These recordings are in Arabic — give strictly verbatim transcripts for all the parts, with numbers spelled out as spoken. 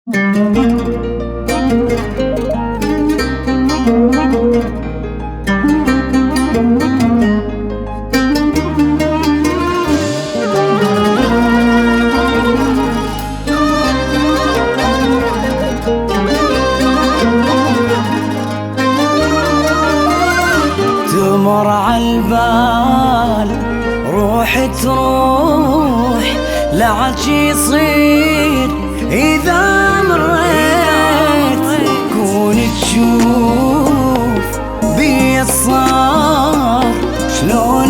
تمر عالبال روح تروح لعد شي يصير إذا مريت كون تشوف بي الصار شلون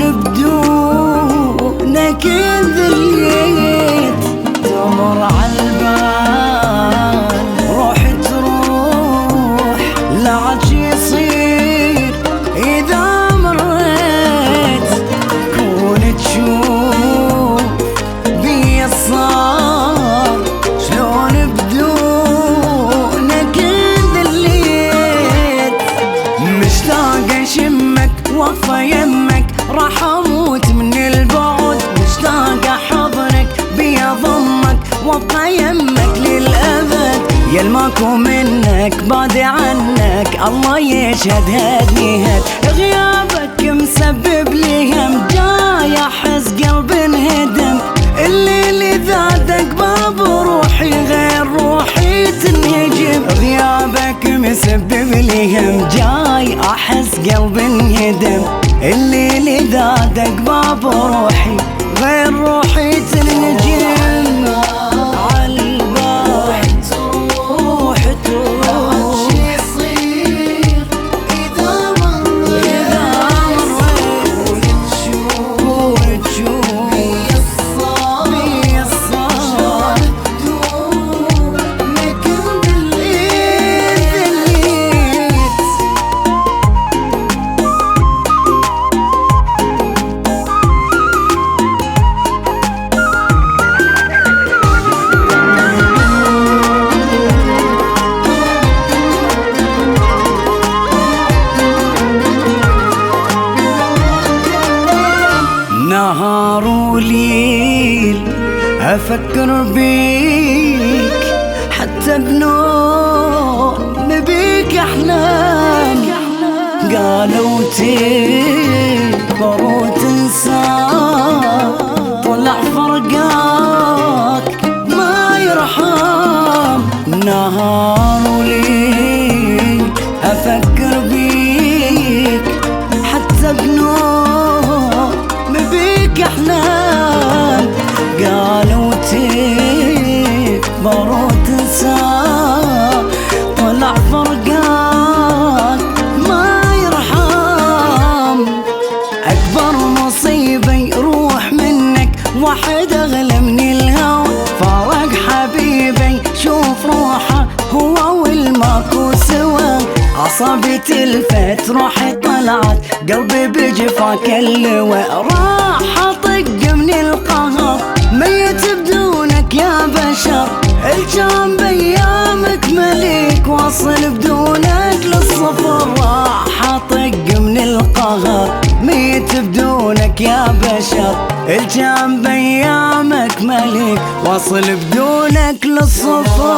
بدونك ذليت. تمر عالبال روح تروح لعد شي يصير إذا مريت كون تشوف بي الصار شلون بدونك ذليت. مشتاق اشمك وفا يمك راح اموت من البعد، مشتاق احضنك بي اضمك وابقى يمك للابد. يا الماكو منك بعد عنك الله يشهد هدني هد. غيابك مسبب لي هم جاي احس قلبي انهدم. الليل اذا دق باب روحي غير روحي تنهجم. غيابك مسبب لي هم جاي احس قلبي انهدم. الليل اذا دق باب روحي غير روحي تنهجم. نهار وليل أفكر بيك حتى بنوم بيك أحلام. قالوا تكبر وتنسى طلع فرقاك ما يرحم. نهار وليل أفكر بيك حتى بنوم بيك أحلام. قالوا تكبر وتنسى طلع فرقاك ما يرحم. أكبر مصيبة يروح منك واحد أغلى من الهوى. فارق حبيبي شوف روحه هو والماكو سوا. عصبي تلفت روحي طلعت قلبي بجفاك اللواء. راح اطق من القهر ميت بدونك يا بشر. الجام بيامك مليك واصل بدونك للصفر. راح اطق من القهر ميت بدونك يا بشر. الجام بيامك مليك واصل بدونك للصفر.